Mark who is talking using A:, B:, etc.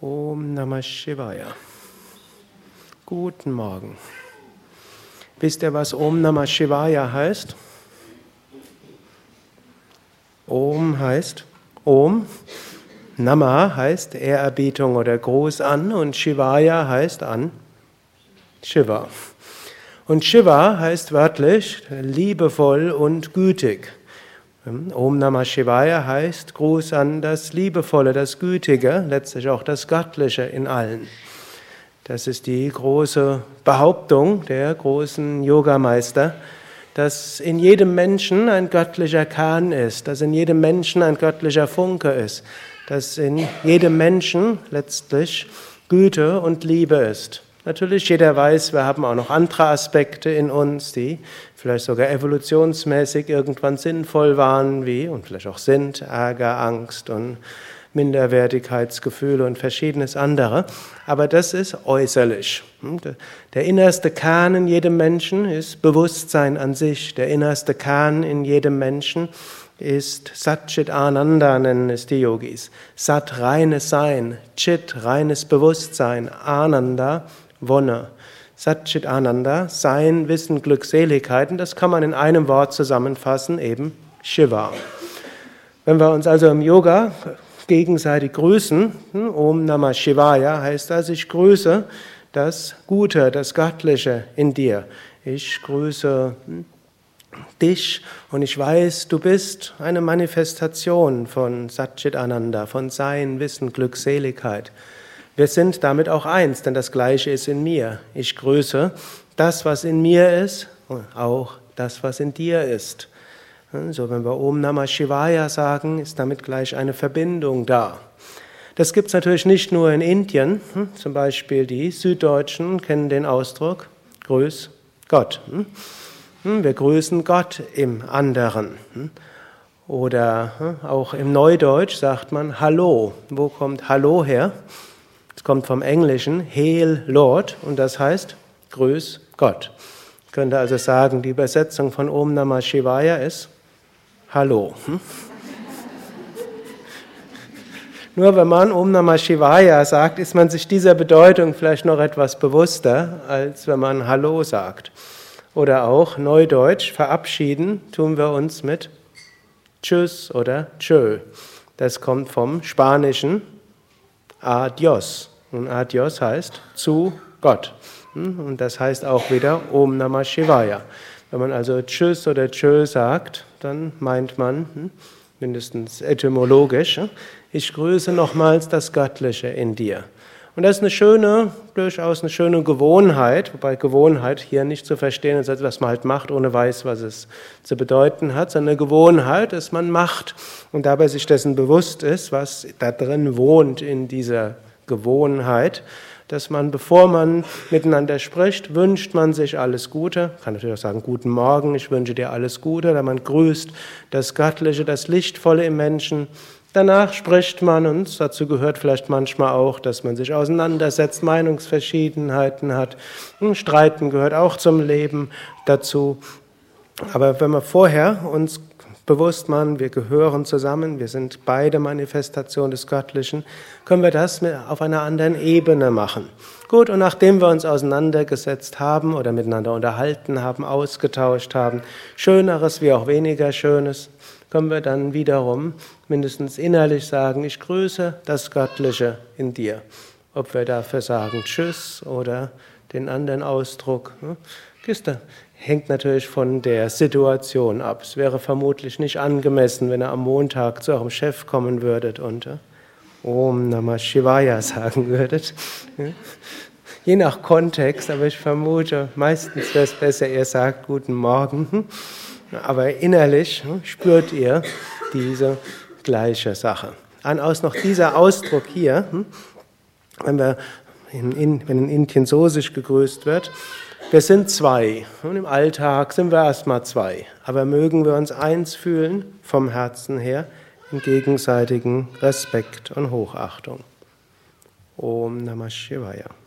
A: Om Namah Shivaya. Guten Morgen. Wisst ihr, was Om Namah Shivaya heißt? Om heißt Om, Nama heißt Ehrerbietung oder Gruß an und Shivaya heißt an Shiva. Und Shiva heißt wörtlich liebevoll und gütig. Om Namah Shivaya heißt Gruß an das Liebevolle, das Gütige, letztlich auch das Göttliche in allen. Das ist die große Behauptung der großen Yogameister, dass in jedem Menschen ein göttlicher Kern ist, dass in jedem Menschen ein göttlicher Funke ist, dass in jedem Menschen letztlich Güte und Liebe ist. Natürlich, jeder weiß, wir haben auch noch andere Aspekte in uns, die vielleicht sogar evolutionsmäßig irgendwann sinnvoll waren, wie und vielleicht auch sind, Ärger, Angst und Minderwertigkeitsgefühle und verschiedenes andere. Aber das ist äußerlich. Der innerste Kern in jedem Menschen ist Bewusstsein an sich. Der innerste Kern in jedem Menschen ist Sat-Chit Ananda, nennen es die Yogis. Sat, reines Sein, Chit, reines Bewusstsein, Ananda, Wonne. Sat-Chit Ananda, Sein, Wissen, Glückseligkeit. Und das kann man in einem Wort zusammenfassen, eben Shiva. Wenn wir uns also im Yoga gegenseitig grüßen, Om Namah Shivaya, heißt das, ich grüße das Gute, das Göttliche in dir. Ich grüße dich und ich weiß, du bist eine Manifestation von Sat-Chit Ananda, von Sein, Wissen, Glückseligkeit. Wir sind damit auch eins, denn das Gleiche ist in mir. Ich grüße das, was in mir ist, und auch das, was in dir ist. So, wenn wir Om Namah Shivaya sagen, ist damit gleich eine Verbindung da. Das gibt es natürlich nicht nur in Indien. Zum Beispiel die Süddeutschen kennen den Ausdruck Grüß Gott. Wir grüßen Gott im anderen. Oder auch im Neudeutsch sagt man Hallo. Wo kommt Hallo her? Es kommt vom Englischen Hail Lord und das heißt Grüß Gott. Ich könnte also sagen, die Übersetzung von Om Namah Shivaya ist Hallo. Nur wenn man Om Namah Shivaya sagt, ist man sich dieser Bedeutung vielleicht noch etwas bewusster, als wenn man Hallo sagt. Oder auch Neudeutsch, verabschieden tun wir uns mit Tschüss oder Tschö. Das kommt vom Spanischen Adios. Und Adios heißt zu Gott. Und das heißt auch wieder Om Namah Shivaya. Wenn man also Tschüss oder Tschö sagt, dann meint man, mindestens etymologisch, ich grüße nochmals das Göttliche in dir. Und das ist durchaus eine schöne Gewohnheit, wobei Gewohnheit hier nicht zu verstehen ist, als was man halt macht, ohne weiß, was es zu bedeuten hat, sondern eine Gewohnheit, dass man macht und dabei sich dessen bewusst ist, was da drin wohnt in dieser Gewohnheit, dass man, bevor man miteinander spricht, wünscht man sich alles Gute. Man kann natürlich auch sagen, guten Morgen, ich wünsche dir alles Gute, oder man grüßt das Göttliche, das Lichtvolle im Menschen. Danach spricht man, und dazu gehört vielleicht manchmal auch, dass man sich auseinandersetzt, Meinungsverschiedenheiten hat. Streiten gehört auch zum Leben dazu. Aber wenn wir vorher uns bewusst machen, wir gehören zusammen, wir sind beide Manifestation des Göttlichen, können wir das auf einer anderen Ebene machen. Gut, und nachdem wir uns auseinandergesetzt haben oder miteinander unterhalten haben, ausgetauscht haben, Schöneres wie auch weniger Schönes, können wir dann wiederum mindestens innerlich sagen, ich grüße das Göttliche in dir. Ob wir dafür sagen Tschüss oder den anderen Ausdruck, hängt natürlich von der Situation ab. Es wäre vermutlich nicht angemessen, wenn ihr am Montag zu eurem Chef kommen würdet und Om Namah Shivaya sagen würdet. Je nach Kontext, aber ich vermute, meistens wäre es besser, ihr sagt Guten Morgen. Aber innerlich spürt ihr diese gleiche Sache. Noch dieser Ausdruck hier, wenn in Indien so sich gegrüßt wird, wir sind zwei und im Alltag sind wir erstmal zwei, aber mögen wir uns eins fühlen vom Herzen her in gegenseitigen Respekt und Hochachtung. Om Namah Shivaya.